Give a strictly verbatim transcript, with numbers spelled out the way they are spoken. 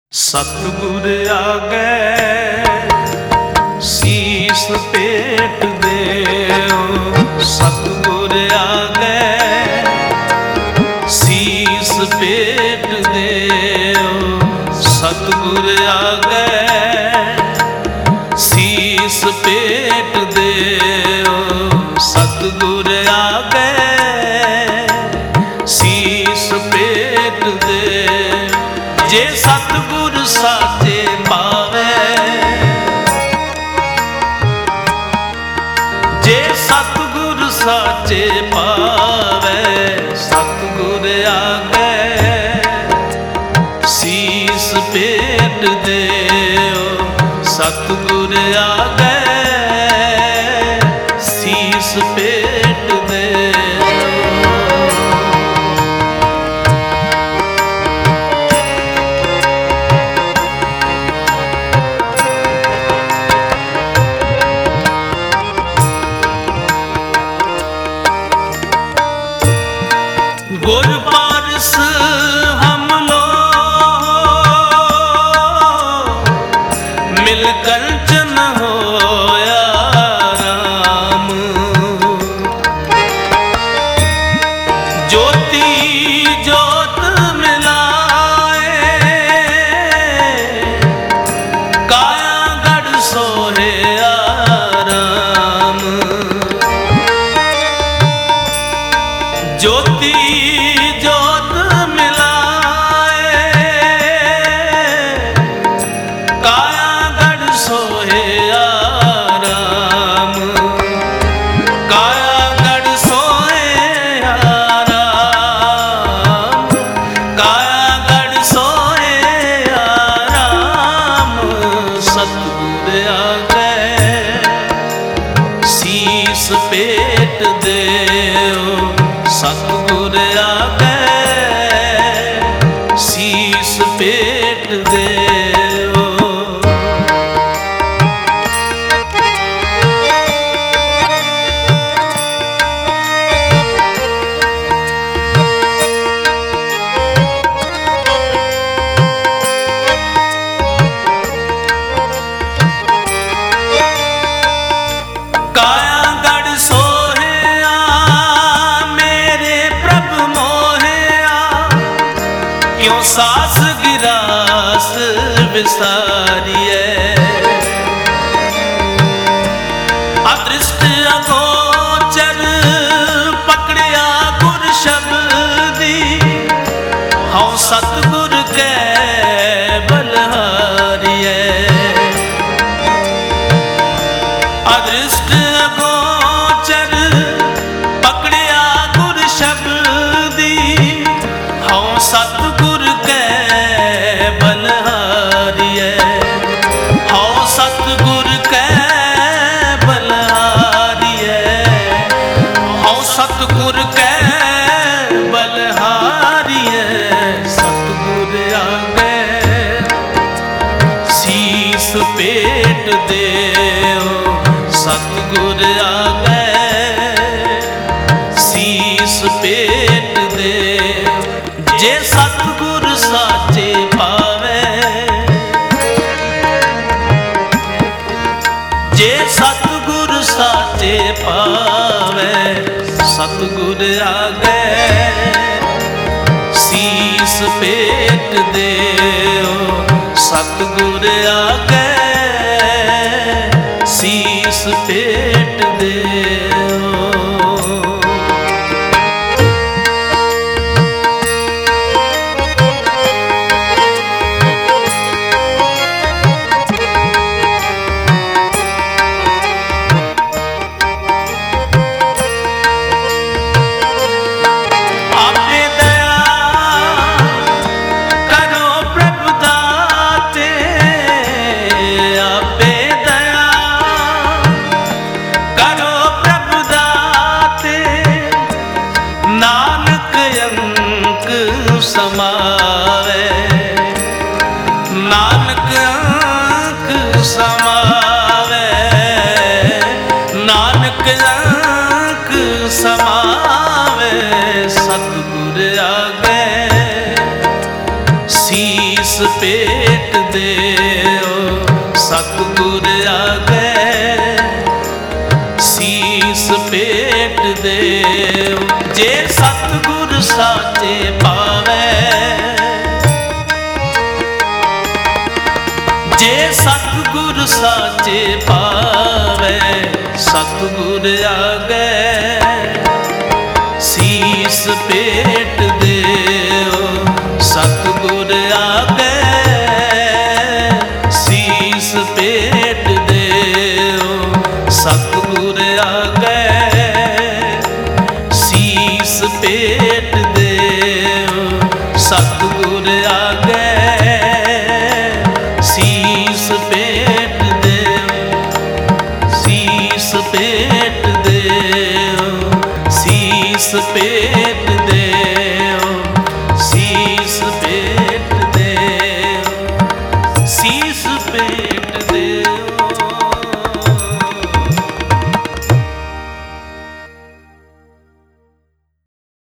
सतगुर आगे शीस पेट देओ, सतगुर आगे शीस पेट देओ, सतगुर आगे शीस पेट देओ, सतगुर आगे शीस पेट देओ। जे सतगुर साचे पावे, जे सतगुर साचे पावे, सतगुर आगे शीस पेट देओ, सतगुर आगे शीस पेट देओ। गुर पारस हम लोग मिल कंचन होया राम, ज्योति ज्योत मिलाए, काया गढ़ सोहे राम, ज्योति ज्योत मिलाए, काया गढ़ सोहे राम, काया गढ़ सोहे राम, काया गढ़ सोहे राम। सतगुर आगे शीस पेट देओ, सतगुर आगे शीस पेट देओ। काया गढ़ सोहे क्यों सास गिरास विसारिए, अदृष्ट अगोचर पकड़िया गुर शब्दी, हूँ सतगुर के बलहारिए, अदृष्ट अगोचर पकड़िया गुर शब्दी, हूँ सतगुर के बलहारिए, हूँ सतगुर के बलहारिए, हूँ सतगुर के बलहारिए। सतगुर आगे शीस पेट देओ, सतगुर आगे शीस पेट देओ। जे सतगुर साचे पावे, जे सतगुर साचे पावे, सतगुर आगे शीस पेट देओ, सतगुर आगे शीस पेट देओ। ਭੇਟ ਦਿਓ ਸਤਿਗੁਰ ਆਗੇ ਸੀਸ ਭੇਟ ਦਿਓ। ਜੇ ਸਤਿਗੁਰ ਸਾਚੇ ਪਾਵੈ ਜੇ ਸਤਿਗੁਰ ਸਾਚੇ ਪਾਵੈ ਸਤਿਗੁਰ ਆਗੇ ਸੀਸ ਭੇਟ ਦਿਓ ਸਤਿਗੁਰ ਆਗੇ ਸੀਸ ਭੇਟ ਦਿਓ ਸਤਿਗੁਰ ਆਗੇ ਸੀਸ ਭੇਟ ਦਿਓ ਸਤਿਗੁਰ ਆਗੇ ਸੀਸ ਭੇਟ ਦਿਓ ਸੀਸ ਭੇਟ ਦਿਓ ਸੀਸ ਭੇਟ ਦਿਓ ਸੀਸ ਭੇਟ ਦਿਓ ਸੀਸ ਭੇਟ